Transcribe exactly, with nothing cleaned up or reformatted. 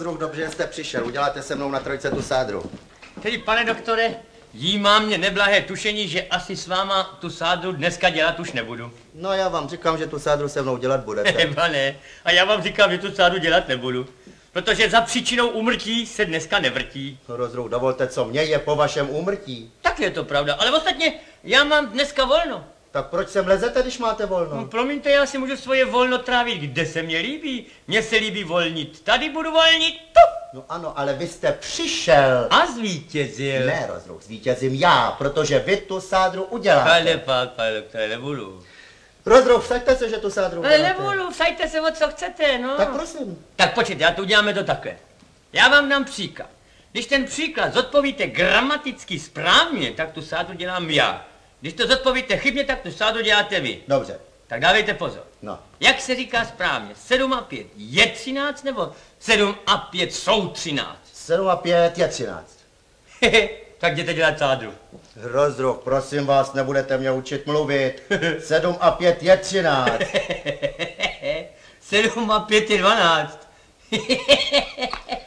Rozruch, dobře, že jste přišel. Uděláte se mnou na trojce tu sádru. Tedy, pane doktore, jí mám mě neblahé tušení, že asi s váma tu sádru dneska dělat už nebudu. No já vám říkám, že tu sádru se mnou dělat budete. Pane, a já vám říkám, že tu sádru dělat nebudu. Protože za příčinou úmrtí se dneska nevrtí. No, Rozruch, dovolte, co mě je po vašem úmrtí. Tak je to pravda, ale ostatně já mám dneska volno. Tak proč sem lezete, když máte volno? No, promiňte, já si můžu svoje volno trávit, kde se mě líbí. Mně se líbí volnit, tady budu volnit, tu. No ano, ale vy jste přišel. A zvítězil. Ne, Rozruch, zvítězím já, protože vy tu sádru uděláte. Ale pak, pane doktore, nebudu. Rozruch, vsaďte se, že tu sádru Ale uděláte. nebudu, vsaďte se o co chcete, no. Tak prosím. Tak počkejte, já to uděláme to takhle. Já vám dám příklad. Když ten příklad zodpovíte gramaticky správně, tak tu sádru dělám já. Když to zodpovíte chybně, tak tu sádru děláte vy. Dobře. Tak dávejte pozor. No. Jak se říká správně? sedm a pět je třináct nebo sedm a pět jsou třináct? sedm a pět je třináct. Tak jděte dělat sádru. Rozruch, prosím vás, nebudete mě učit mluvit. sedm a pět je třináct. sedm a pět je dvanáct.